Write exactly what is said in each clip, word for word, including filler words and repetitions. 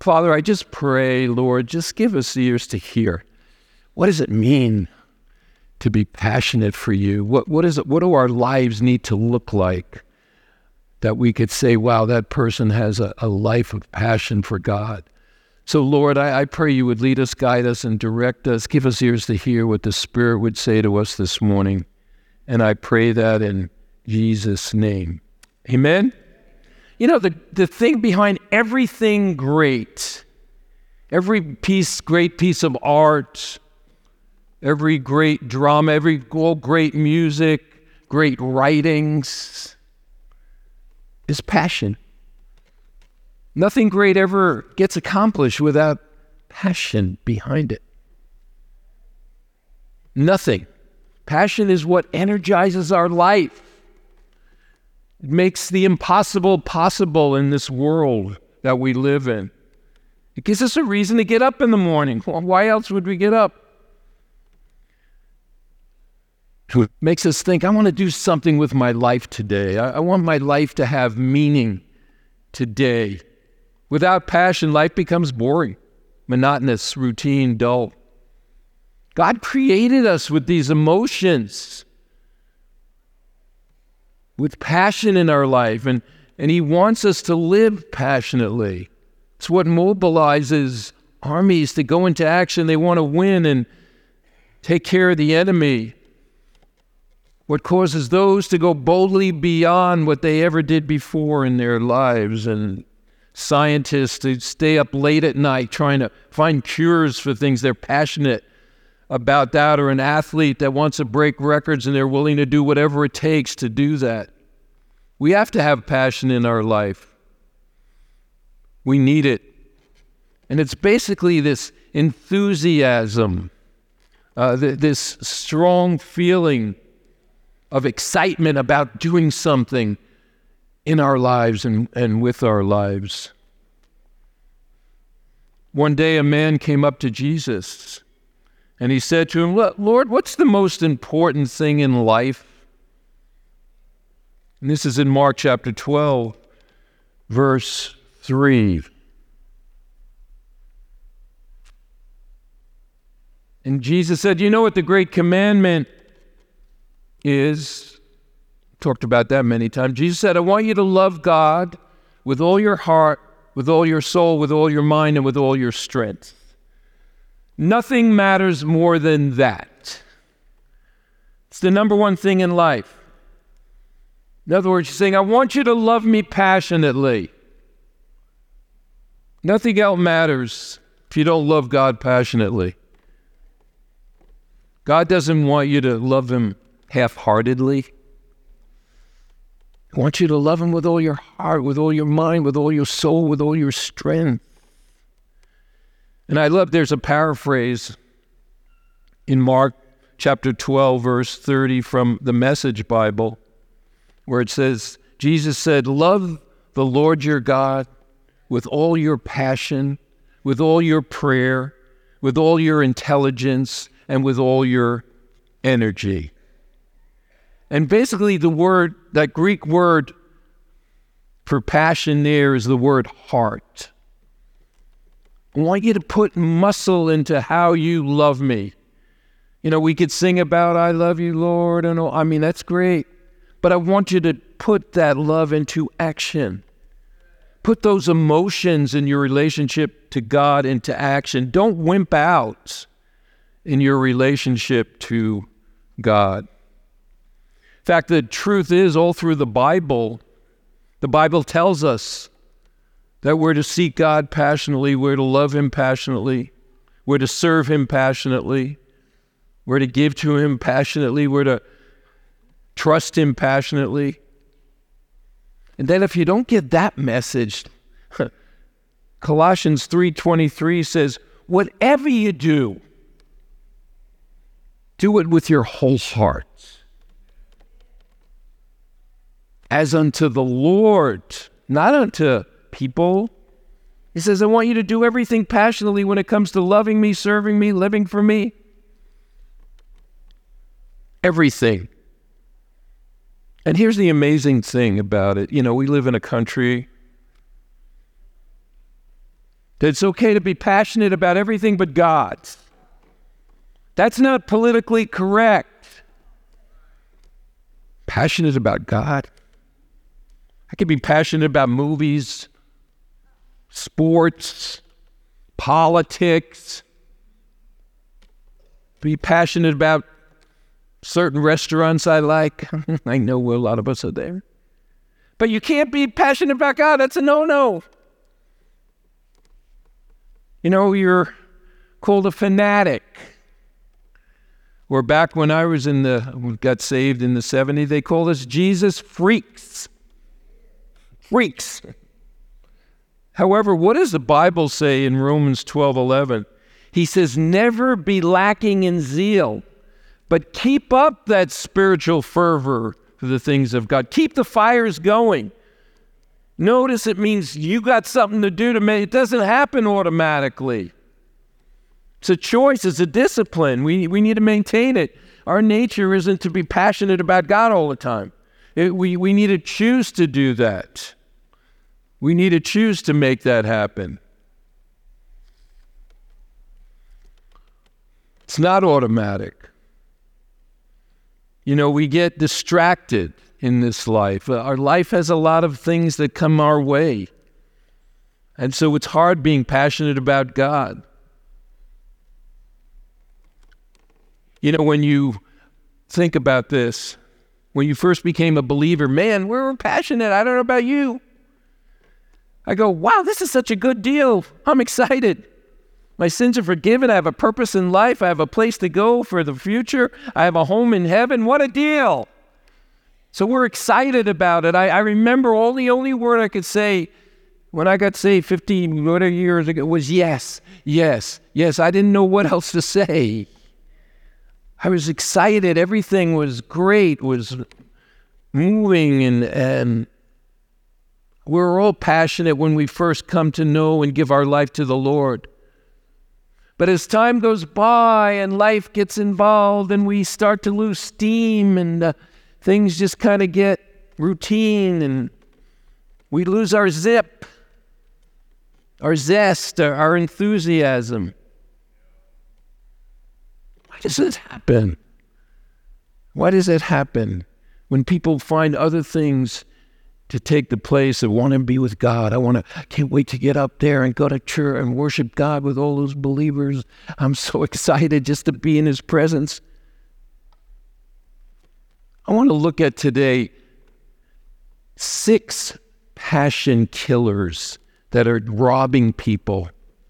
Father, I just pray, Lord, just give us ears to hear. What does it mean to be passionate for you? What, what is it, what do our lives need to look like that we could say, wow, that person has a, a life of passion for God? So, Lord, I, I pray you would lead us, guide us, and direct us. Give us ears to hear what the Spirit would say to us this morning. And I pray that in Jesus' name. Amen? You know, the, the thing behind everything great, every piece, great piece of art, every great drama, every all great music, great writings, is passion. Nothing great ever gets accomplished without passion behind it. Nothing. Passion is what energizes our life. It makes the impossible possible in this world that we live in. It gives us a reason to get up in the morning. Why else would we get up? It makes us think, I want to do something with my life today. I, I want my life to have meaning today. Without passion, life becomes boring, monotonous, routine, dull. God created us with these emotions, with passion in our life, and, and he wants us to live passionately. It's what mobilizes armies to go into action. They want to win and take care of the enemy. What causes those to go boldly beyond what they ever did before in their lives, and scientists to stay up late at night trying to find cures for things. They're passionate about that, or an athlete that wants to break records and they're willing to do whatever it takes to do that. We have to have passion in our life. We need it. And it's basically this enthusiasm, uh, th- this strong feeling of excitement about doing something in our lives and, and with our lives. One day a man came up to Jesus and he said to him, Lord, what's the most important thing in life? And this is in Mark chapter twelve, verse three. And Jesus said, you know what the great commandment is? Talked about that many times. Jesus said, I want you to love God with all your heart, with all your soul, with all your mind, and with all your strength. Nothing matters more than that. It's the number one thing in life. In other words, he's saying, I want you to love me passionately. Nothing else matters if you don't love God passionately. God doesn't want you to love him half-heartedly. I want you to love him with all your heart, with all your mind, with all your soul, with all your strength. And I love, there's a paraphrase in Mark chapter twelve, verse thirty from the Message Bible, where it says, Jesus said, love the Lord your God with all your passion, with all your prayer, with all your intelligence, and with all your energy. And basically the word, that Greek word for passion there is the word heart. I want you to put muscle into how you love me. You know, we could sing about, I love you, Lord, and all. I mean, that's great. But I want you to put that love into action. Put those emotions in your relationship to God into action. Don't wimp out in your relationship to God. In fact, the truth is, all through the Bible, the Bible tells us that we're to seek God passionately, we're to love him passionately, we're to serve him passionately, we're to give to him passionately, we're to trust him passionately. And then if you don't get that message, Colossians three twenty-three says, whatever you do, do it with your whole heart, as unto the Lord, not unto people. He says, I want you to do everything passionately when it comes to loving me, serving me, living for me. Everything. And here's the amazing thing about it. You know, we live in a country That it's okay to be passionate about everything but God. That's not politically correct. Passionate about God. I can be passionate about movies, sports, politics. Be passionate about certain restaurants I like. I know a lot of us are there. But you can't be passionate about God. That's a no-no. You know, you're called a fanatic. Or back when I was in the, got saved in the seventies, they called us Jesus freaks. Freaks. However, what does the Bible say in Romans twelve eleven? He says, never be lacking in zeal, but keep up that spiritual fervor for the things of God. Keep the fires going. Notice it means you got something to do to make it. Doesn't happen automatically. It's a choice, it's a discipline. We, we need to maintain it. Our nature isn't to be passionate about God all the time. It, we, we need to choose to do that. We need to choose to make that happen. It's not automatic. You know, we get distracted in this life. Our life has a lot of things that come our way. And so it's hard being passionate about God. You know, when you think about this, when you first became a believer, man, we were passionate. I don't know about you. I go, wow, this is such a good deal. I'm excited. My sins are forgiven. I have a purpose in life. I have a place to go for the future. I have a home in heaven. What a deal. So we're excited about it. I, I remember all the only word I could say when I got saved fifteen whatever years ago was yes, yes, yes. I didn't know what else to say. I was excited. Everything was great, was moving, and, and we're all passionate when we first come to know and give our life to the Lord. But as time goes by and life gets involved and we start to lose steam and uh, things just kind of get routine and we lose our zip, our zest, our, our enthusiasm. Why does this happen? Why does it happen when people find other things to take the place of wanting to be with God? I want to, I can't wait to get up there and go to church and worship God with all those believers. I'm so excited just to be in His presence. I want to look at today six passion killers that are robbing people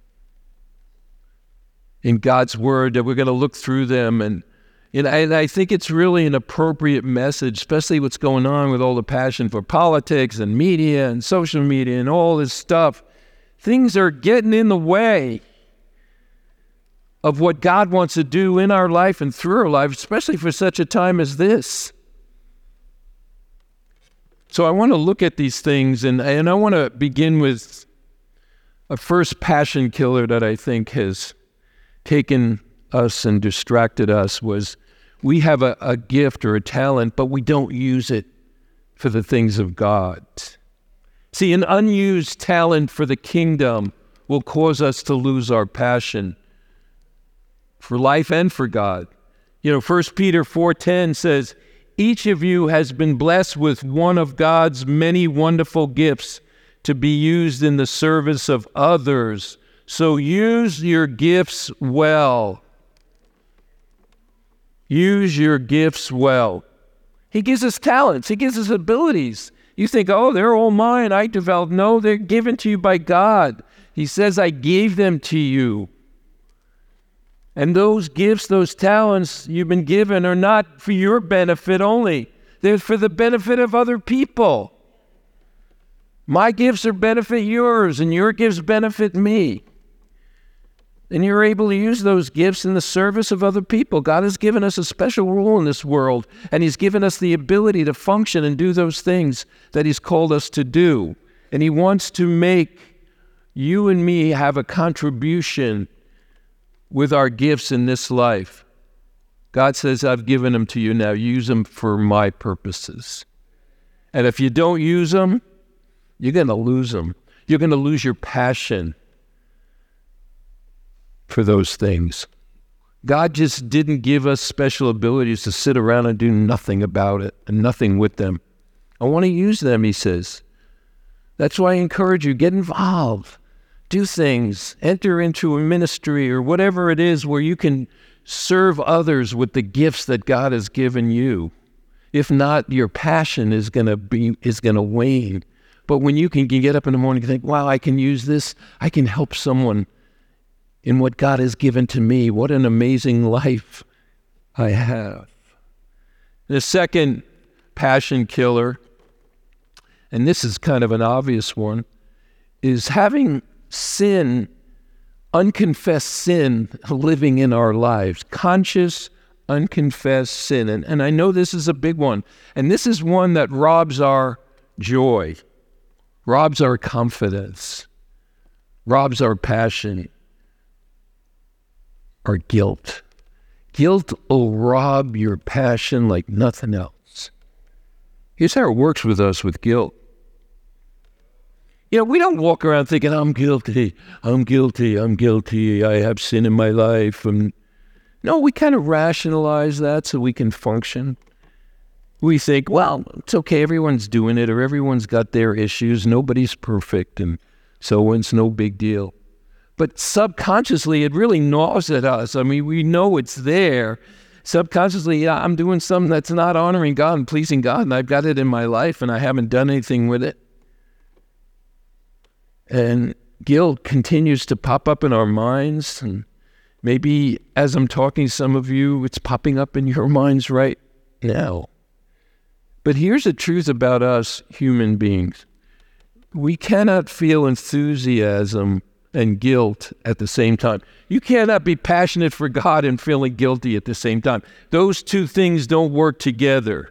in God's Word, that we're going to look through them. And, and, I, and I think it's really an appropriate message, especially what's going on with all the passion for politics and media and social media and all this stuff. Things are getting in the way of what God wants to do in our life and through our life, especially for such a time as this. So I want to look at these things, and, and I want to begin with a first passion killer that I think has taken us and distracted us. Was we have a, a gift or a talent, but we don't use it for the things of God. See, an unused talent for the kingdom will cause us to lose our passion for life and for God. You know, First Peter four ten says, each of you has been blessed with one of God's many wonderful gifts to be used in the service of others. So use your gifts well. Use your gifts well. He gives us talents. He gives us abilities. You think, oh, they're all mine. I developed. No, they're given to you by God. He says, I gave them to you. And those gifts, those talents you've been given are not for your benefit only. They're for the benefit of other people. My gifts are benefit yours, and your gifts benefit me. And you're able to use those gifts in the service of other people. God has given us a special role in this world, and He's given us the ability to function and do those things that He's called us to do. And He wants to make you and me have a contribution with our gifts in this life. God says, I've given them to you now. Use them for my purposes. And if you don't use them, you're going to lose them. You're going to lose your passion for those things. God just didn't give us special abilities to sit around and do nothing about it and nothing with them. I want to use them, he says. That's why I encourage you, get involved. Do things. Enter into a ministry or whatever it is where you can serve others with the gifts that God has given you. If not, your passion is going to be is going to wane. But when you can get up in the morning and think, wow, I can use this, I can help someone in what God has given to me. What an amazing life I have. The second passion killer, and this is kind of an obvious one, is having sin, unconfessed sin, living in our lives. Conscious, unconfessed sin. And, and I know this is a big one. And this is one that robs our joy, robs our confidence, robs our passion, our guilt. Guilt will rob your passion like nothing else. Here's how it works with us with guilt. You know, we don't walk around thinking, I'm guilty, I'm guilty, I'm guilty, I have sin in my life. And no, we kind of rationalize that so we can function. We think, well, it's okay, everyone's doing it, or everyone's got their issues, nobody's perfect, and so it's no big deal. But subconsciously, it really gnaws at us. I mean, we know it's there. Subconsciously, yeah, I'm doing something that's not honoring God and pleasing God, and I've got it in my life, and I haven't done anything with it. And guilt continues to pop up in our minds, and maybe as I'm talking to some of you, it's popping up in your minds right now. But here's the truth about us human beings. We cannot feel enthusiasm and guilt at the same time. You cannot be passionate for God and feeling guilty at the same time. Those two things don't work together.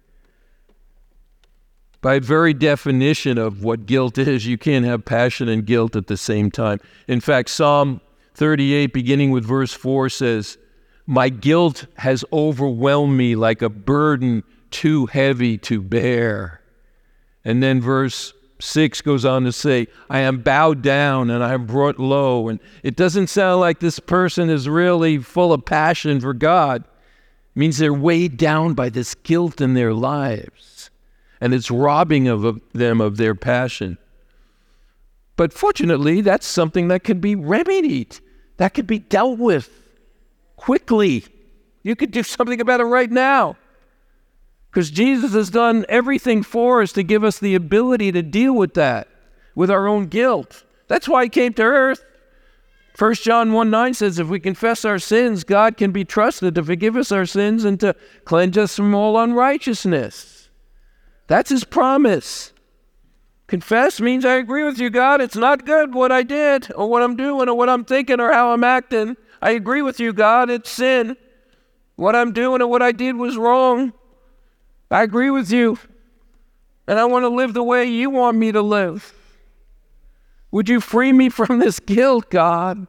By very definition of what guilt is, you can't have passion and guilt at the same time. In fact, Psalm thirty-eight, beginning with verse four, says, "My guilt has overwhelmed me like a burden too heavy to bear." And then verse six goes on to say, "I am bowed down and I am brought low." And it doesn't sound like this person is really full of passion for God. It means they're weighed down by this guilt in their lives, and it's robbing of, of them of their passion. But fortunately, that's something that can be remedied, that can be dealt with quickly. You could do something about it right now, because Jesus has done everything for us to give us the ability to deal with that, with our own guilt. That's why he came to earth. First John one nine says, if we confess our sins, God can be trusted to forgive us our sins and to cleanse us from all unrighteousness. That's his promise. Confess means I agree with you, God. It's not good what I did or what I'm doing or what I'm thinking or how I'm acting. I agree with you, God. It's sin. What I'm doing or what I did was wrong. I agree with you, and I want to live the way you want me to live. Would you free me from this guilt, God?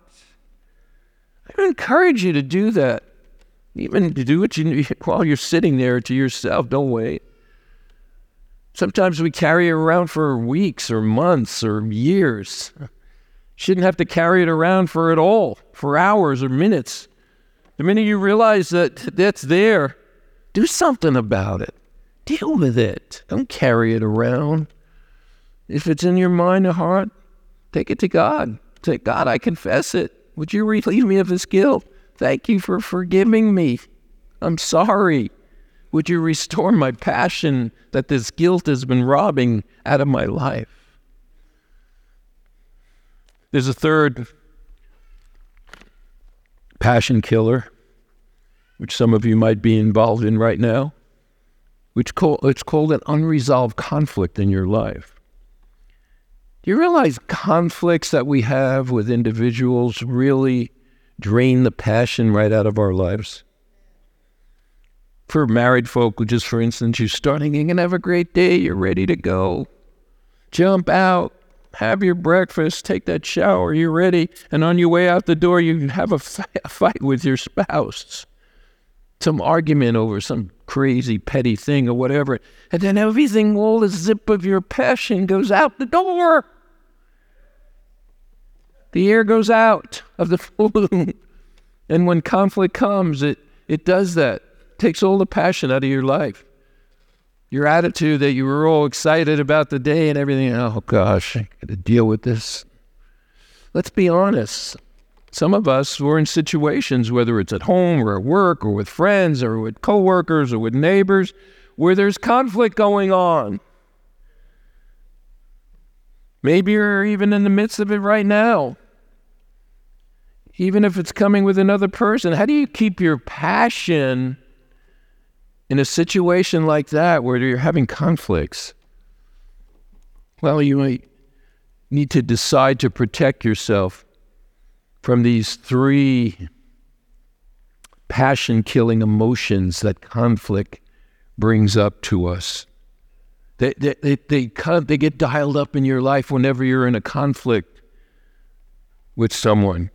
I encourage you to do that. Even to do it you, while you're sitting there to yourself. Don't wait. Sometimes we carry it around for weeks or months or years. Shouldn't have to carry it around for it all, for hours or minutes. The minute you realize that that's there, do something about it. Deal with it. Don't carry it around. If it's in your mind or heart, take it to God. Say, God, I confess it. Would you relieve me of this guilt? Thank you for forgiving me. I'm sorry. Would you restore my passion that this guilt has been robbing out of my life? There's a third passion killer, which some of you might be involved in right now, which call, it's called an unresolved conflict in your life. Do you realize conflicts that we have with individuals really drain the passion right out of our lives? For married folk, just for instance, you're starting, you're going to have a great day, you're ready to go. Jump out, have your breakfast, take that shower, you're ready, and on your way out the door, you have a, f- a fight with your spouse. Some argument over some crazy petty thing or whatever, and then everything, all the zip of your passion goes out the door. The air goes out. of the full moon. And when conflict comes, it, it does that. It takes all the passion out of your life. Your attitude that you were all excited about the day and everything. Oh gosh, I got to deal with this. Let's be honest. Some of us were in situations, whether it's at home or at work or with friends or with coworkers or with neighbors, where there's conflict going on. Maybe you're even in the midst of it right now. Even if it's coming with another person, how do you keep your passion in a situation like that where you're having conflicts? Well, you might need to decide to protect yourself from these three passion-killing emotions that conflict brings up to us. They, they, they, they, they get dialed up in your life whenever you're in a conflict with someone.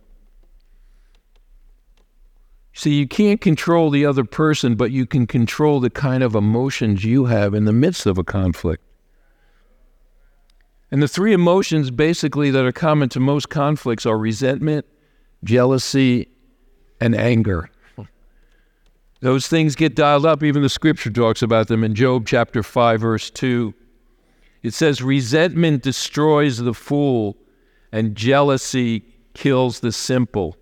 See, you can't control the other person, but you can control the kind of emotions you have in the midst of a conflict. And the three emotions basically that are common to most conflicts are resentment, jealousy, and anger. Those things get dialed up. Even the scripture talks about them in Job chapter five, verse two. It says, resentment destroys the fool, and jealousy kills the simple.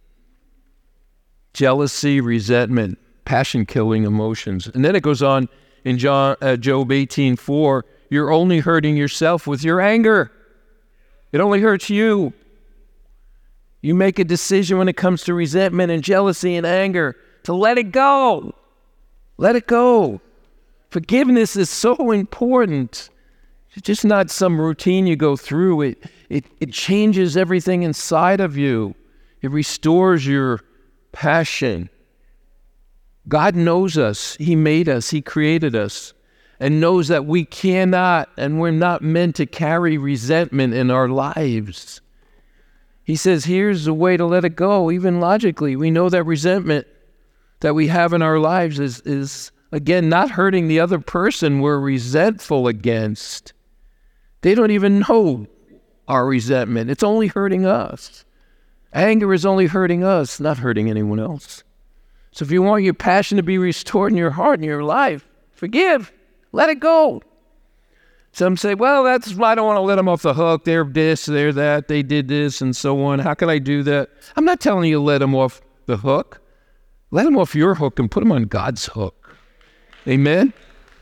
Jealousy, resentment, passion-killing emotions. And then it goes on in John, uh, Job eighteen four, you're only hurting yourself with your anger. It only hurts you. You make a decision when it comes to resentment and jealousy and anger to let it go. Let it go. Forgiveness is so important. It's just not some routine you go through. It, it, it changes everything inside of you. It restores your passion. God knows us. He made us. He created us and knows that we cannot and we're not meant to carry resentment in our lives. He says, here's the way to let it go. Even logically, we know that resentment that we have in our lives is, is again, not hurting the other person we're resentful against. They don't even know our resentment. It's only hurting us. Anger is only hurting us, not hurting anyone else. So if you want your passion to be restored in your heart and your life, forgive. Let it go. Some say, well, that's I don't want to let them off the hook. They're this, they're that, they did this, and so on. How can I do that? I'm not telling you to let them off the hook. Let them off your hook and put them on God's hook. Amen?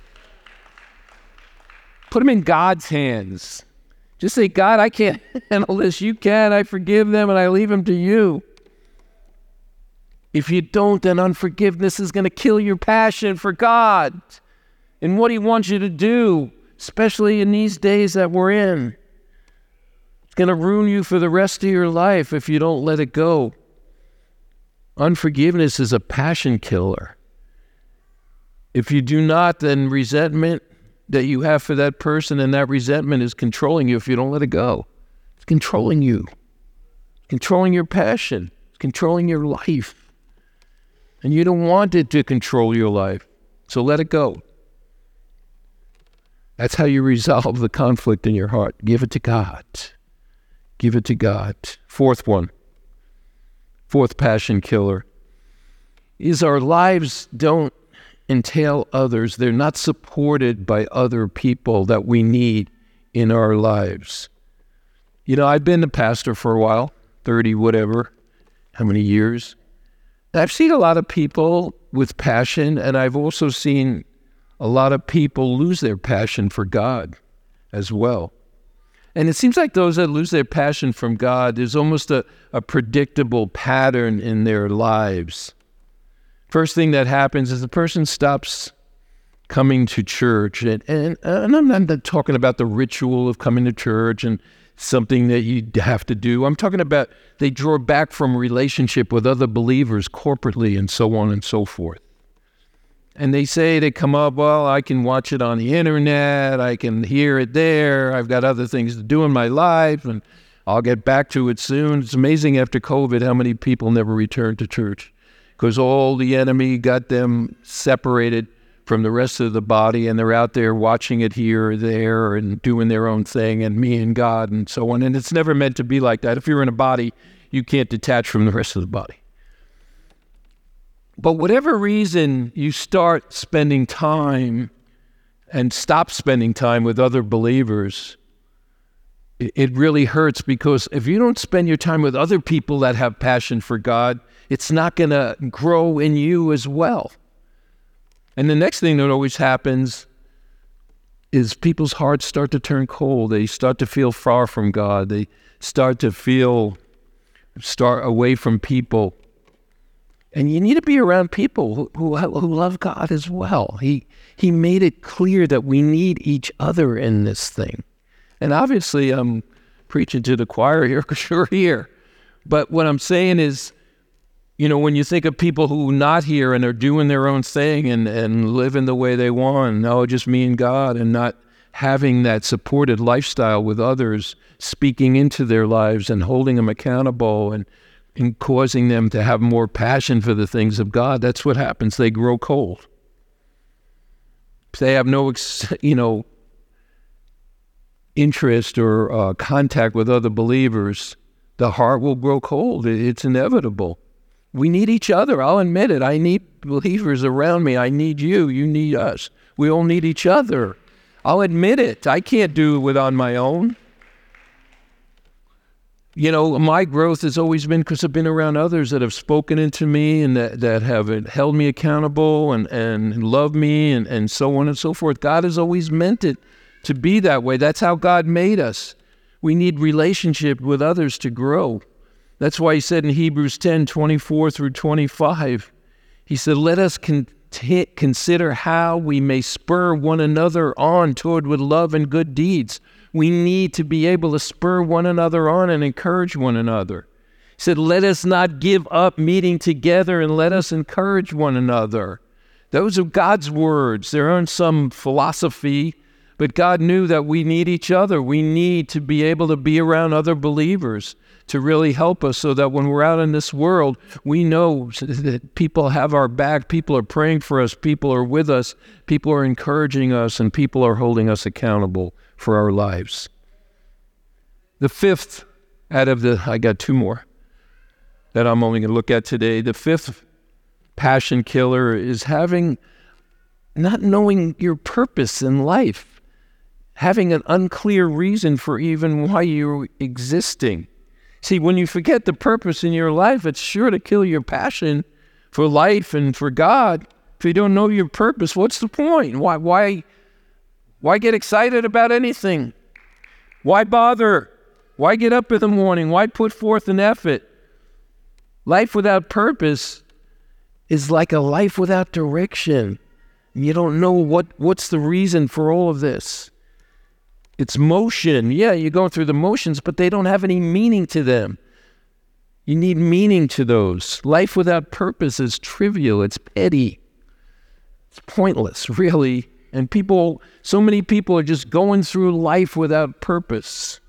Put them in God's hands. Just say, God, I can't handle this. You can. I forgive them and I leave them to you. If you don't, then unforgiveness is going to kill your passion for God and what He wants you to do, especially in these days that we're in. It's going to ruin you for the rest of your life if you don't let it go. Unforgiveness is a passion killer. If you do not, then resentment that you have for that person and that resentment is controlling you if you don't let it go. It's controlling you. It's controlling your passion. It's controlling your life. And you don't want it to control your life. So let it go. That's how you resolve the conflict in your heart. Give it to God. Give it to God. Fourth one. Fourth passion killer is our lives don't entail others. They're not supported by other people that we need in our lives. You know, I've been a pastor for a while, thirty whatever, how many years. I've seen a lot of people with passion, and I've also seen a lot of people lose their passion for God as well. And it seems like those that lose their passion from God, there's almost a, a predictable pattern in their lives. First thing that happens is the person stops coming to church. And, and, and I'm not talking about the ritual of coming to church and something that you have to do. I'm talking about they draw back from relationship with other believers corporately and so on and so forth. And they say, they come up, well, I can watch it on the internet. I can hear it there. I've got other things to do in my life, and I'll get back to it soon. It's amazing after COVID how many people never returned to church, because all the enemy got them separated from the rest of the body, and they're out there watching it here or there and doing their own thing, and me and God and so on. And it's never meant to be like that. If you're in a body, you can't detach from the rest of the body. But whatever reason you start spending time and stop spending time with other believers, it really hurts, because if you don't spend your time with other people that have passion for God, it's not going to grow in you as well. And the next thing that always happens is people's hearts start to turn cold. They start to feel far from God. They start to feel start away from people. And you need to be around people who, who, who love God as well. He, he made it clear that we need each other in this thing. And obviously, I'm preaching to the choir here, because you're here. But what I'm saying is, you know, when you think of people who are not here and are doing their own thing and, and living the way they want, no, just me and God, and not having that supported lifestyle with others, speaking into their lives and holding them accountable and, and causing them to have more passion for the things of God, that's what happens. They grow cold. They have no, you know, interest or uh, contact with other believers, the heart will grow cold. It's inevitable. We need each other. I'll admit it. I need believers around me. I need you. You need us. We all need each other. I'll admit it. I can't do it with on my own. You know, my growth has always been because I've been around others that have spoken into me and that, that have held me accountable and, and loved me and, and so on and so forth. God has always meant it to be that way. That's how God made us. We need relationship with others to grow. That's why he said in Hebrews ten, twenty-four through twenty-five, he said, let us con- t- consider how we may spur one another on toward with love and good deeds. We need to be able to spur one another on and encourage one another. He said, let us not give up meeting together, and let us encourage one another. Those are God's words. There aren't some philosophy. But God knew that we need each other. We need to be able to be around other believers to really help us, so that when we're out in this world, we know that people have our back, people are praying for us, people are with us, people are encouraging us, and people are holding us accountable for our lives. The fifth out of the, I got two more that I'm only going to look at today. The fifth passion killer is having, not knowing your purpose in life. Having an unclear reason for even why you're existing. See, when you forget the purpose in your life, it's sure to kill your passion for life and for God. If you don't know your purpose, what's the point? Why, why, why get excited about anything? Why bother? Why get up in the morning? Why put forth an effort? Life without purpose is like a life without direction. You don't know what, what's the reason for all of this. It's motion. Yeah, you're going through the motions, but they don't have any meaning to them. You need meaning to those. Life without purpose is trivial. It's petty. It's pointless, really. And people, so many people are just going through life without purpose.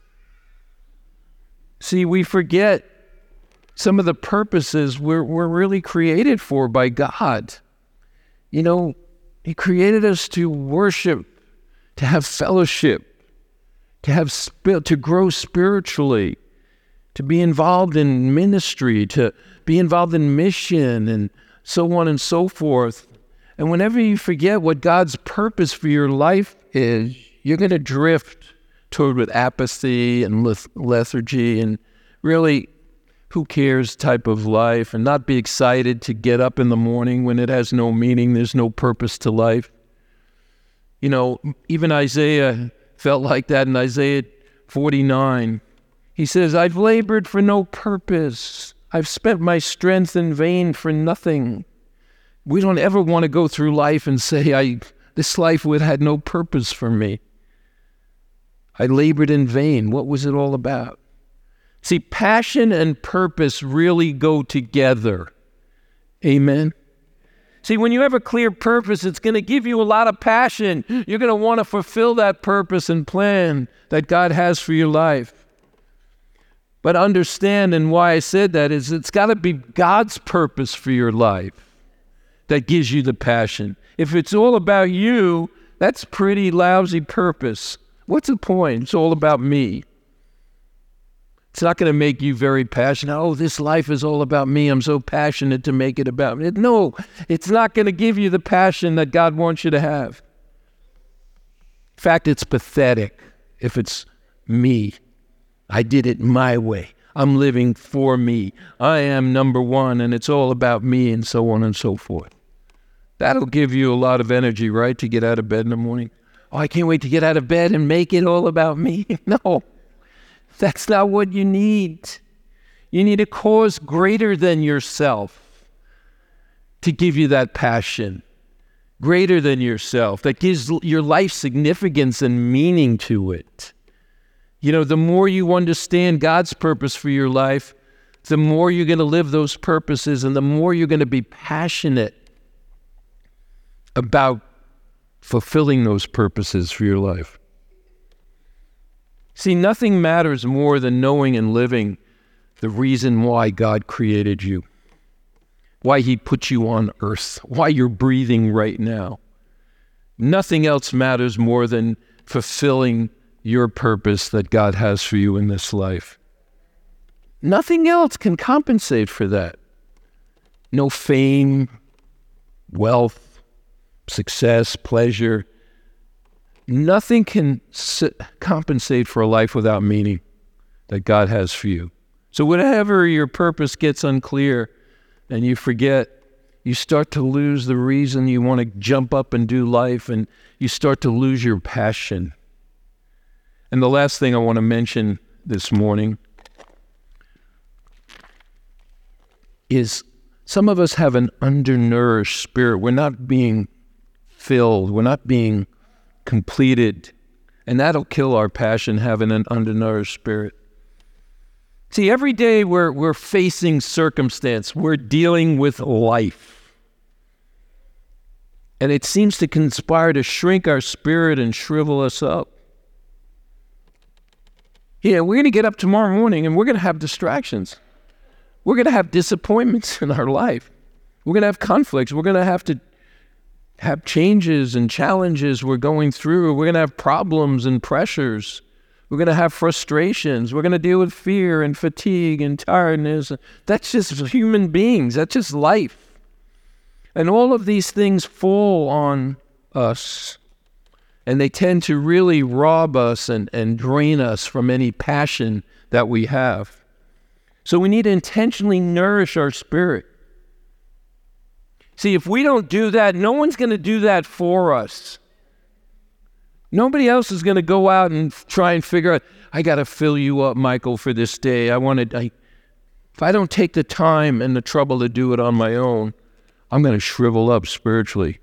See, we forget some of the purposes we're, we're really created for by God. You know, He created us to worship, to have fellowship, to have sp- to grow spiritually, to be involved in ministry, to be involved in mission, and so on and so forth. And whenever you forget what God's purpose for your life is, you're going to drift toward with apathy and leth- lethargy and really who cares type of life, and not be excited to get up in the morning when it has no meaning, there's no purpose to life. You know, even Isaiah felt like that in Isaiah forty-nine. He says, I've labored for no purpose. I've spent my strength in vain for nothing. We don't ever want to go through life and say, I this life would had no purpose for me. I labored in vain. What was it all about? See, passion and purpose really go together. Amen. See, when you have a clear purpose, it's going to give you a lot of passion. You're going to want to fulfill that purpose and plan that God has for your life. But understand, and why I said that is it's got to be God's purpose for your life that gives you the passion. If it's all about you, that's pretty lousy purpose. What's the point? It's all about me. It's not going to make you very passionate. Oh, this life is all about me. I'm so passionate to make it about me. No, it's not going to give you the passion that God wants you to have. In fact, it's pathetic if it's me. I did it my way. I'm living for me. I am number one, and it's all about me, and so on and so forth. That'll give you a lot of energy, right, to get out of bed in the morning. Oh, I can't wait to get out of bed and make it all about me. No, that's not what you need. You need a cause greater than yourself to give you that passion, greater than yourself, that gives your life significance and meaning to it. You know, the more you understand God's purpose for your life, the more you're going to live those purposes, and the more you're going to be passionate about fulfilling those purposes for your life. See, nothing matters more than knowing and living the reason why God created you, why he put you on earth, why you're breathing right now. Nothing else matters more than fulfilling your purpose that God has for you in this life. Nothing else can compensate for that. No fame, wealth, success, pleasure. Nothing can sit, compensate for a life without meaning that God has for you. So whenever your purpose gets unclear and you forget, you start to lose the reason you want to jump up and do life, and you start to lose your passion. And the last thing I want to mention this morning is some of us have an undernourished spirit. We're not being filled. We're not being completed. And that'll kill our passion, having an undernourished spirit. See, every day we're, we're facing circumstance. We're dealing with life. And it seems to conspire to shrink our spirit and shrivel us up. Yeah, we're going to get up tomorrow morning and we're going to have distractions. We're going to have disappointments in our life. We're going to have conflicts. We're going to have to have changes and challenges we're going through. We're going to have problems and pressures. We're going to have frustrations. We're going to deal with fear and fatigue and tiredness. That's just human beings. That's just life. And all of these things fall on us. And they tend to really rob us and, and drain us from any passion that we have. So we need to intentionally nourish our spirit. See, if we don't do that, no one's going to do that for us. Nobody else is going to go out and try and figure out, I got to fill you up, Michael, for this day. I want to, I, if I don't take the time and the trouble to do it on my own, I'm going to shrivel up spiritually.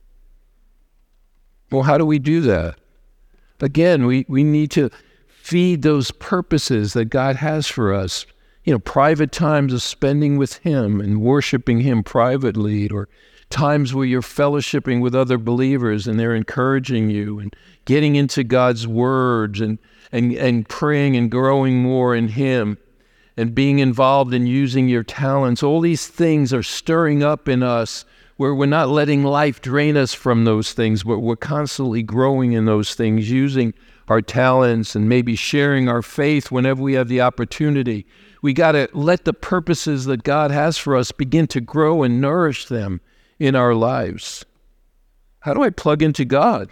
Well, how do we do that? Again, we, we need to feed those purposes that God has for us. You know, private times of spending with him and worshiping him privately, or times where you're fellowshipping with other believers and they're encouraging you, and getting into God's words and, and, and praying and growing more in him, and being involved in using your talents. All these things are stirring up in us where we're not letting life drain us from those things, but we're constantly growing in those things, using our talents and maybe sharing our faith whenever we have the opportunity. We got to let the purposes that God has for us begin to grow and nourish them in our lives. How do I plug into God?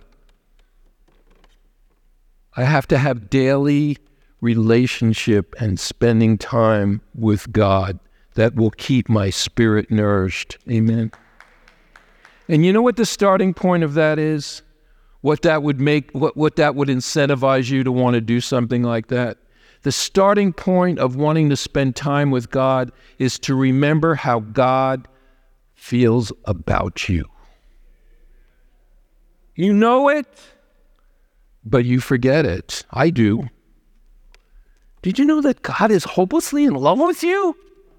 I have to have daily relationship and spending time with God that will keep my spirit nourished. Amen. And you know what the starting point of that is? What that would make, what, what that would incentivize you to want to do something like that? The starting point of wanting to spend time with God is to remember how God feels about you. You know it, but you forget it. I do. Did you know that God is hopelessly in love with you?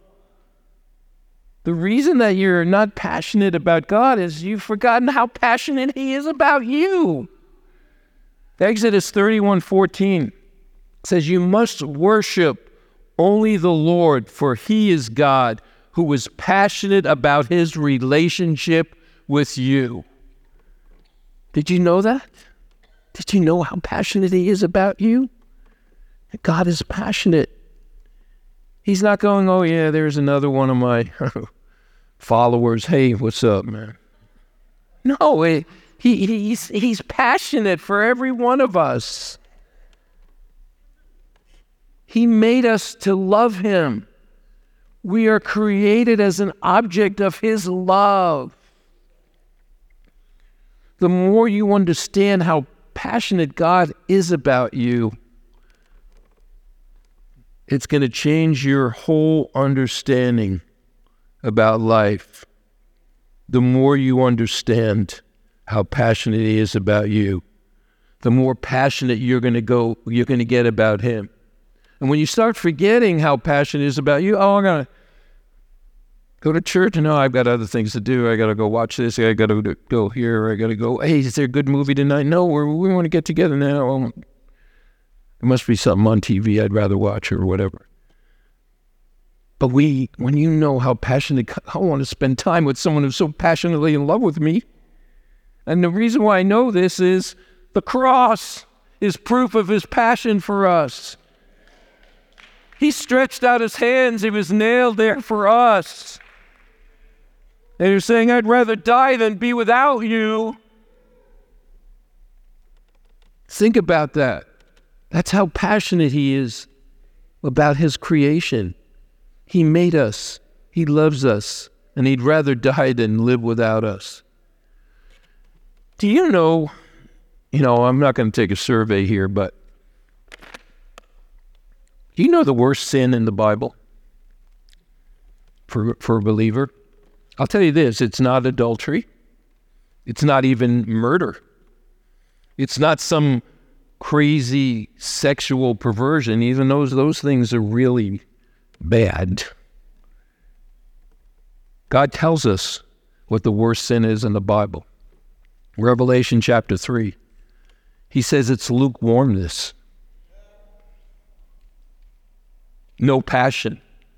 The reason that you're not passionate about God is you've forgotten how passionate he is about you. Exodus thirty-one fourteen says, you must worship only the Lord, for he is God who is passionate about his relationship with you. Did you know that? Did you know how passionate he is about you? God is passionate He's not going, oh yeah, there's another one of my followers. Hey, what's up, man? No, it, he, he's, he's passionate for every one of us. He made us to love him. We are created as an object of his love. The more you understand how passionate God is about you, it's going to change your whole understanding about life. The more you understand how passionate he is about you, the more passionate you're going to go, you're going to get about him. And when you start forgetting how passionate he is about you, oh, I'm going to go to church. No, I've got other things to do. I got to go watch this. I got to go here. I got to go, hey, is there a good movie tonight? No, we're, we want to get together now. Well, there must be something on T V I'd rather watch or whatever. But we, when you know how passionate, I want to spend time with someone who's so passionately in love with me. And the reason why I know this is the cross is proof of his passion for us. He stretched out his hands. He was nailed there for us. And you're saying, I'd rather die than be without you. Think about that. That's how passionate he is about his creation. He made us. He loves us. And he'd rather die than live without us. Do you know, you know, I'm not going to take a survey here, but do you know the worst sin in the Bible for, for a believer? I'll tell you this, it's not adultery. It's not even murder. It's not some crazy sexual perversion, even though those things are really bad. God tells us what the worst sin is in the Bible. Revelation chapter three. He says it's lukewarmness. No passion.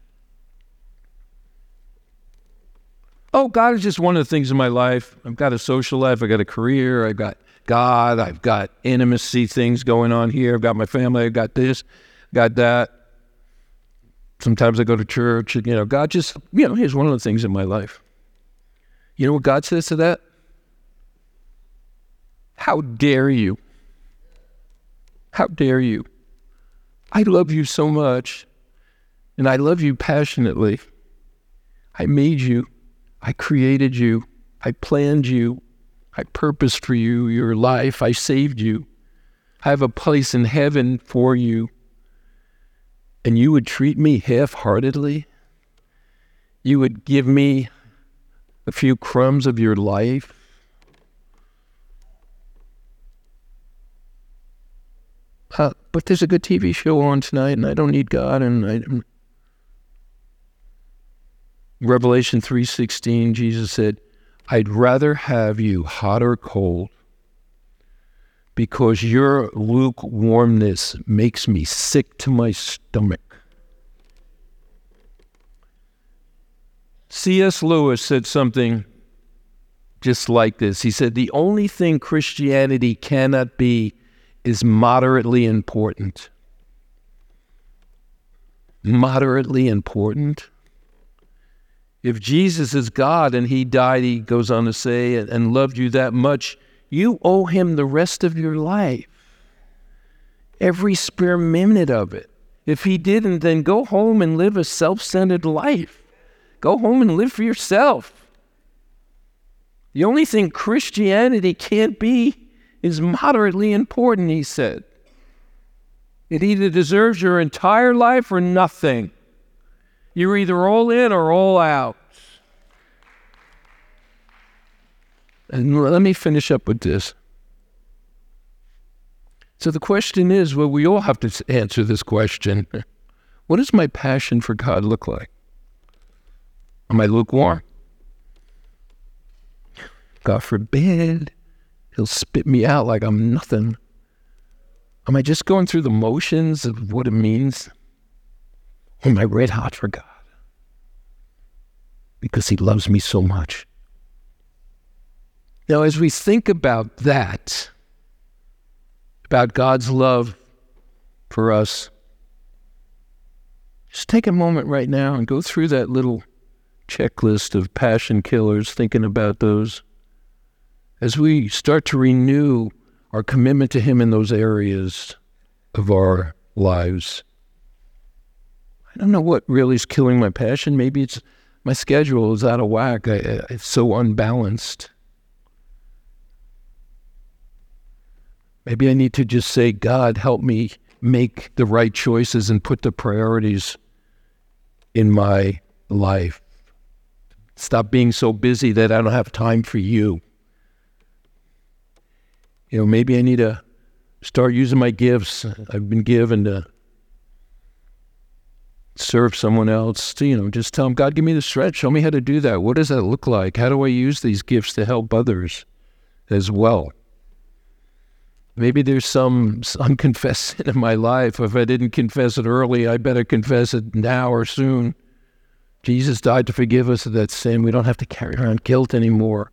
Oh, God is just one of the things in my life. I've got a social life. I've got a career. I've got God. I've got intimacy things going on here. I've got my family. I've got this, got that. Sometimes I go to church. You know, God just, you know, here's one of the things in my life. You know what God says to that? How dare you? How dare you? I love you so much. And I love you passionately. I made you. I created you. I planned you. I purposed for you your life. I saved you. I have a place in heaven for you. And you would treat me half-heartedly? You would give me a few crumbs of your life? Uh, but there's a good T V show on tonight, and I don't need God, and I don't... Revelation three sixteen, Jesus said, I'd rather have you hot or cold because your lukewarmness makes me sick to my stomach. C S Lewis said something just like this. He said, the only thing Christianity cannot be is moderately important. Moderately important? If Jesus is God and he died, he goes on to say, and, and loved you that much, you owe him the rest of your life. Every spare minute of it. If he didn't, then go home and live a self-centered life. Go home and live for yourself. The only thing Christianity can't be is moderately important, he said. It either deserves your entire life or nothing. You're either all in or all out. And let me finish up with this. So the question is, well, we all have to answer this question. What does my passion for God look like? Am I lukewarm? God forbid. He'll spit me out like I'm nothing. Am I just going through the motions of what it means? Or am I red hot for God? Because he loves me so much. Now, as we think about that, about God's love for us, Just take a moment right now and go through that little checklist of passion killers, thinking about those as we start to renew our commitment to Him in those areas of our lives. I don't know what really is killing my passion. Maybe it's my schedule is out of whack. I, it's so unbalanced. Maybe I need to just say, God, help me make the right choices and put the priorities in my life. Stop being so busy that I don't have time for you. You know, maybe I need to start using my gifts I've been given to serve someone else. To, you know, just tell them, God, give me the strength. Show me how to do that. What does that look like? How do I use these gifts to help others as well? Maybe there's some unconfessed sin in my life. If I didn't confess it early, I better confess it now or soon. Jesus died to forgive us of that sin. We don't have to carry around guilt anymore.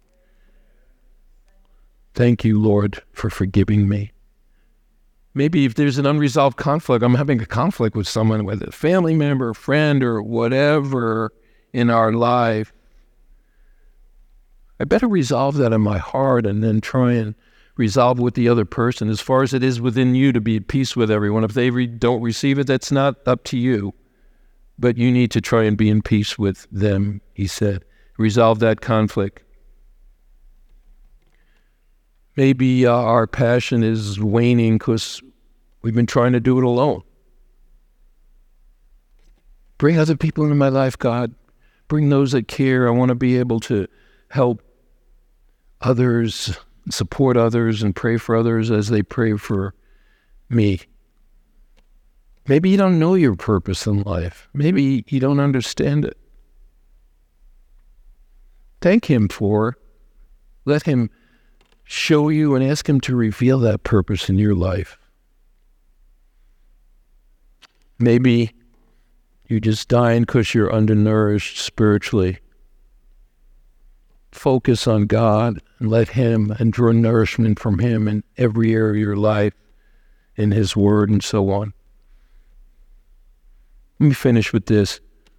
Thank you, Lord, for forgiving me. Maybe if there's an unresolved conflict, I'm having a conflict with someone, whether a family member, friend, or whatever in our life, I better resolve that in my heart and then try and resolve with the other person as far as it is within you to be at peace with everyone. If they re- don't receive it, that's not up to you. But you need to try and be in peace with them, he said. Resolve that conflict. Maybe uh, our passion is waning because we've been trying to do it alone. Bring other people into my life, God. Bring those that care. I want to be able to help others, support others, and pray for others as they pray for me. Maybe you don't know your purpose in life. Maybe you don't understand it. Thank Him for it. Let Him show you and ask Him to reveal that purpose in your life. Maybe you're just dying because you're undernourished spiritually. Focus on God and let Him and draw nourishment from Him in every area of your life, in His Word and so on. Let me finish with this.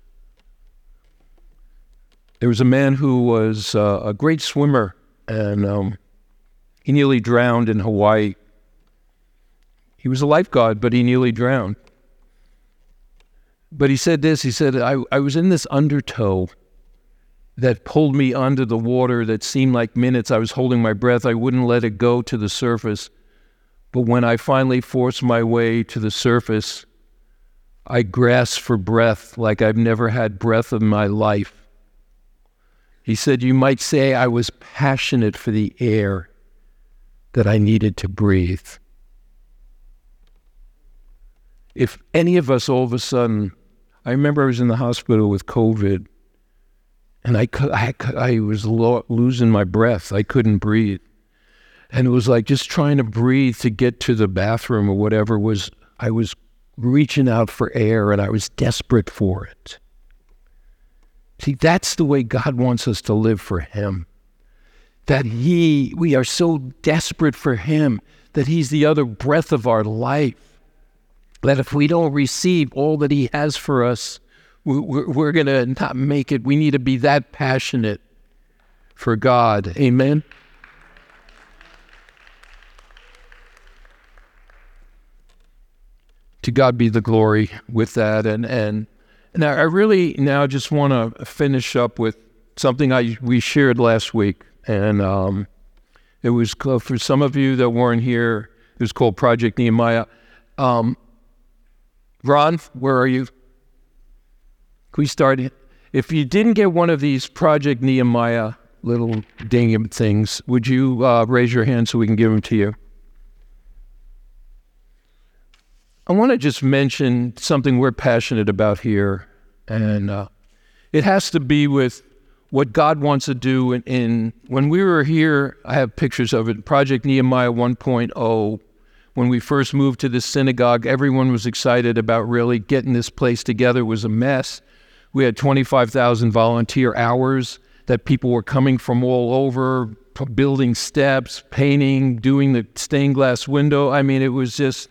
There was a man who was uh, a great swimmer, and um, he nearly drowned in Hawaii. He was a lifeguard, but he nearly drowned. But he said this, he said, I, I was in this undertow that pulled me under the water that seemed like minutes. I was holding my breath. I wouldn't let it go to the surface. But when I finally forced my way to the surface, I grasped for breath like I've never had breath in my life. He said, you might say I was passionate for the air that I needed to breathe. If any of us all of a sudden, I remember I was in the hospital with COVID, and I, I, I was lo- losing my breath. I couldn't breathe. And it was like just trying to breathe to get to the bathroom or whatever was, I was reaching out for air, and I was desperate for it. See, that's the way God wants us to live for Him. That He, we are so desperate for Him, that He's the other breath of our life. That if we don't receive all that He has for us, we're, we're going to not make it. We need to be that passionate for God. Amen? To God be the glory with that. And and, and I really now just want to finish up with something I we shared last week. And um, it was, for some of you that weren't here, it was called Project Nehemiah. Um, Ron, where are you? Can we start? If you didn't get one of these Project Nehemiah little ding things, would you uh, raise your hand so we can give them to you? I want to just mention something we're passionate about here, and uh, it has to be with what God wants to do. In, in when we were here, I have pictures of it, Project Nehemiah one point oh. When we first moved to this synagogue, everyone was excited about really getting this place together. It was a mess. We had twenty-five thousand volunteer hours that people were coming from all over, building steps, painting, doing the stained glass window. I mean, it was just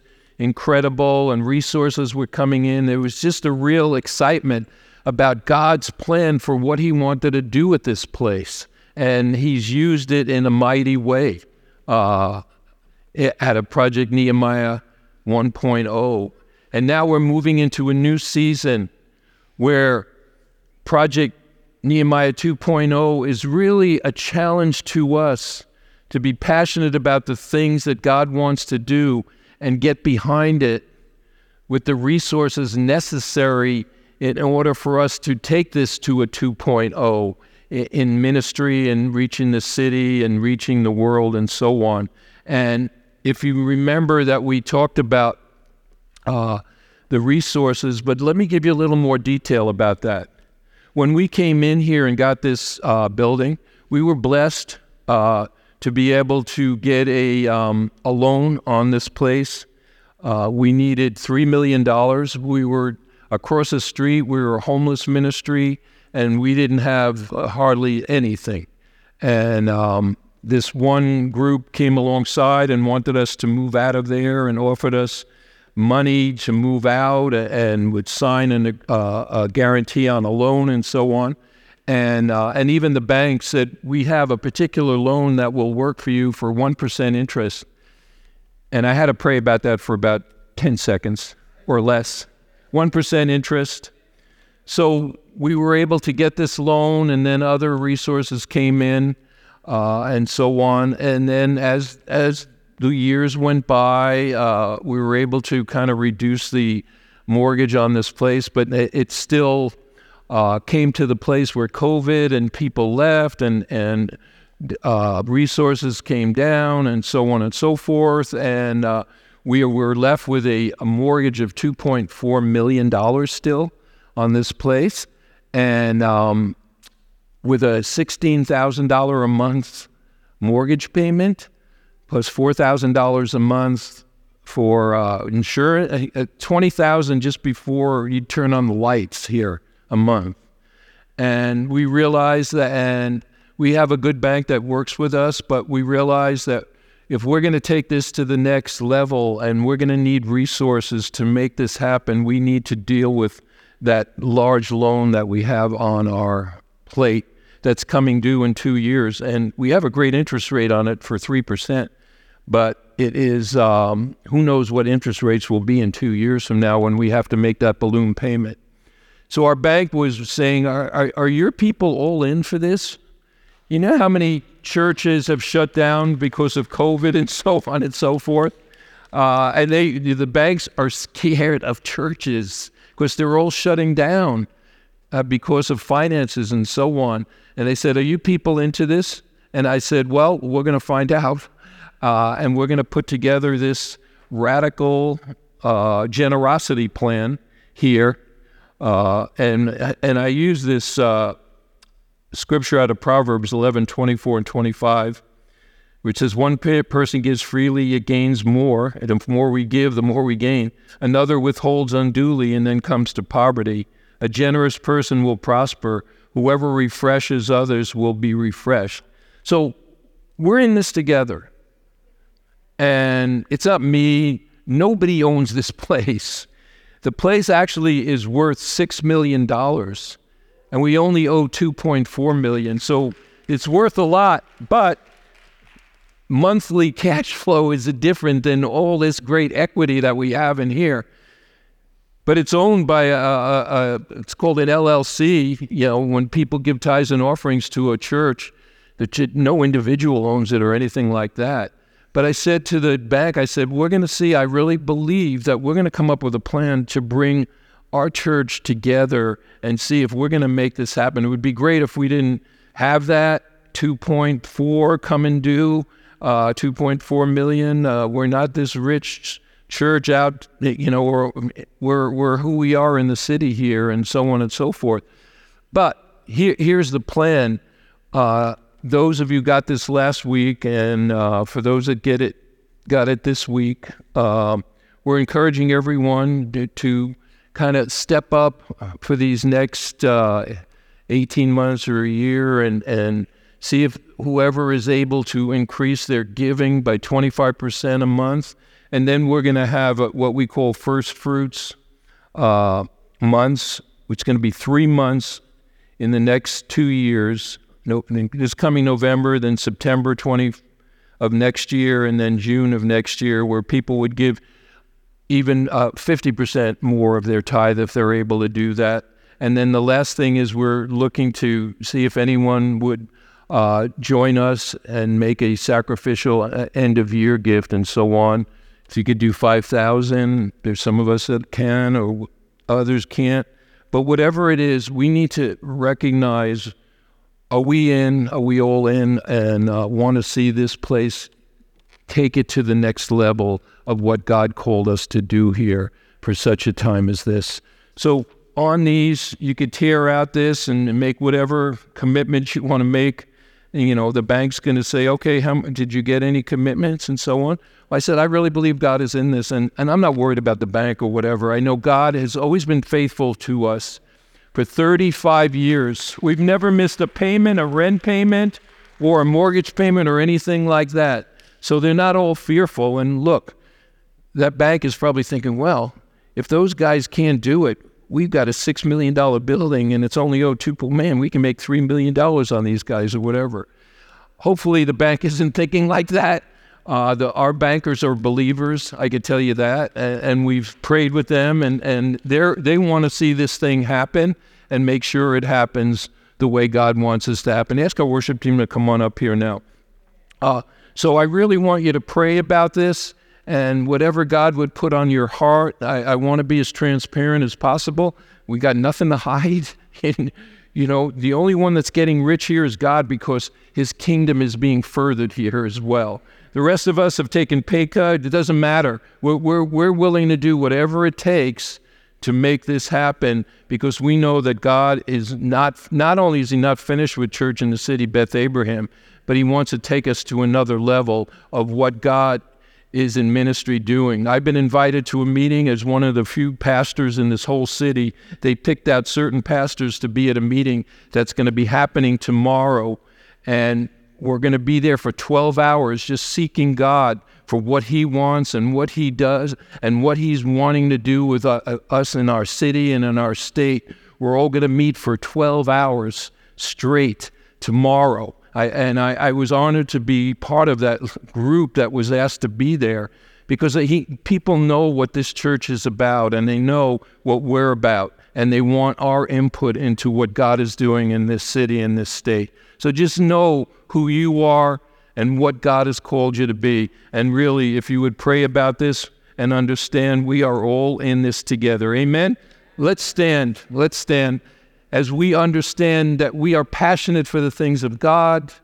incredible, and resources were coming in. There was just a real excitement about God's plan for what he wanted to do with this place. And he's used it in a mighty way uh, at a Project Nehemiah one point oh. And now we're moving into a new season where Project Nehemiah two point oh is really a challenge to us to be passionate about the things that God wants to do and get behind it with the resources necessary in order for us to take this to a two point oh in ministry and reaching the city and reaching the world and so on. And if you remember that we talked about uh, the resources, but let me give you a little more detail about that. When we came in here and got this uh, building, we were blessed uh, to be able to get a, um, a loan on this place. Uh, we needed three million dollars. We were across the street, we were a homeless ministry, and we didn't have uh, hardly anything. And um, this one group came alongside and wanted us to move out of there and offered us money to move out and would sign an, uh, a guarantee on a loan and so on. And uh, and even the bank said, we have a particular loan that will work for you for one percent interest. And I had to pray about that for about ten seconds or less. one percent interest. So we were able to get this loan, and then other resources came in uh, and so on. And then as as the years went by, uh, we were able to kind of reduce the mortgage on this place, but it, it still uh, came to the place where COVID and people left, and, and uh, resources came down and so on and so forth. And uh, we were left with a, a mortgage of two point four million dollars still on this place, and um, with a sixteen thousand dollars a month mortgage payment, plus four thousand dollars a month for uh, insurance, uh, twenty thousand dollars just before you turn on the lights here a month. And we realized that, and we have a good bank that works with us, but we realized that if we're going to take this to the next level and we're going to need resources to make this happen, we need to deal with that large loan that we have on our plate that's coming due in two years. And we have a great interest rate on it for three percent, but it is, um, who knows what interest rates will be in two years from now when we have to make that balloon payment. So our bank was saying, are, are, are your people all in for this? You know how many churches have shut down because of COVID and so on and so forth? Uh, and they, the banks are scared of churches because they're all shutting down uh, because of finances and so on. And they said, are you people into this? And I said, well, we're going to find out. Uh, and we're going to put together this radical uh, generosity plan here. Uh, and and I use this uh, scripture out of Proverbs eleven, twenty-four and twenty-five, which says, one person gives freely, it gains more. And the more we give, the more we gain. Another withholds unduly and then comes to poverty. A generous person will prosper. Whoever refreshes others will be refreshed. So we're in this together. And it's not me. Nobody owns this place. The place actually is worth six million dollars, and we only owe two point four million dollars. So it's worth a lot, but monthly cash flow is different than all this great equity that we have in here. But it's owned by a, a, a it's called an L L C. You know, when people give tithes and offerings to a church, that no individual owns it or anything like that. But I said to the bank, I said, we're going to see, I really believe that we're going to come up with a plan to bring our church together and see if we're going to make this happen. It would be great if we didn't have that two point four come and due, uh, two point four million. Uh, we're not this rich church out, you know, or we're, we're who we are in the city here and so on and so forth. But here, here's the plan. Uh, Those of you got this last week, and uh, for those that get it, got it this week, uh, we're encouraging everyone to, to kind of step up for these next uh, eighteen months or a year, and, and see if whoever is able to increase their giving by twenty-five percent a month, And then we're going to have a, what we call first fruits uh, months, which is going to be three months in the next two years. No, this coming November, then September twentieth of next year, and then June of next year, where people would give even uh, fifty percent more of their tithe if they're able to do that. And then the last thing is we're looking to see if anyone would uh, join us and make a sacrificial end-of-year gift and so on. If you could do five thousand dollars, there's some of us that can or others can't. But whatever it is, we need to recognize, are we in, are we all in, and uh, want to see this place take it to the next level of what God called us to do here for such a time as this. So on these, you could tear out this and make whatever commitments you want to make. And, you know, the bank's going to say, okay, how did you get any commitments and so on? Well, I said, I really believe God is in this, and, and I'm not worried about the bank or whatever. I know God has always been faithful to us. For thirty-five years, we've never missed a payment, a rent payment, or a mortgage payment or anything like that. So they're not all fearful. And look, that bank is probably thinking, well, if those guys can't do it, we've got a six million dollars building and it's only owed two, man, we can make three million dollars on these guys or whatever. Hopefully the bank isn't thinking like that. Uh, the, our bankers are believers, I can tell you that, and, and we've prayed with them, and, and they're, they want to see this thing happen and make sure it happens the way God wants us to happen. Ask our worship team to come on up here now. Uh, so I really want you to pray about this, and whatever God would put on your heart, I, I want to be as transparent as possible. We got nothing to hide. And, you know, the only one that's getting rich here is God, because his kingdom is being furthered here as well. The rest of us have taken pay cut. It doesn't matter. We're, we're, we're willing to do whatever it takes to make this happen, because we know that God is not, not only is he not finished with Church in the City, Beth Abraham, but he wants to take us to another level of what God is in ministry doing. I've been invited to a meeting as one of the few pastors in this whole city. They picked out certain pastors to be at a meeting that's going to be happening tomorrow, and we're going to be there for twelve hours just seeking God for what he wants and what he does and what he's wanting to do with uh, us in our city and in our state. We're all going to meet for twelve hours straight tomorrow. I, and I, I was honored to be part of that group that was asked to be there, because he, people know what this church is about, and they know what we're about, and they want our input into what God is doing in this city and this state. So just know who you are and what God has called you to be. And really, if you would pray about this and understand we are all in this together. Amen? Let's stand. Let's stand. As we understand that we are passionate for the things of God.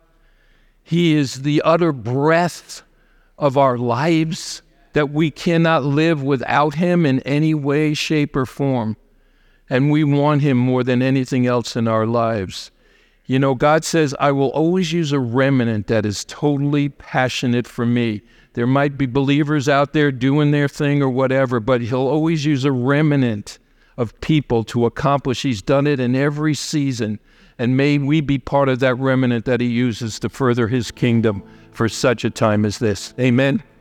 He is the utter breath of our lives, that we cannot live without him in any way, shape, or form. And we want him more than anything else in our lives. You know, God says, I will always use a remnant that is totally passionate for me. There might be believers out there doing their thing or whatever, but he'll always use a remnant of people to accomplish. He's done it in every season. And may we be part of that remnant that he uses to further his kingdom for such a time as this. Amen.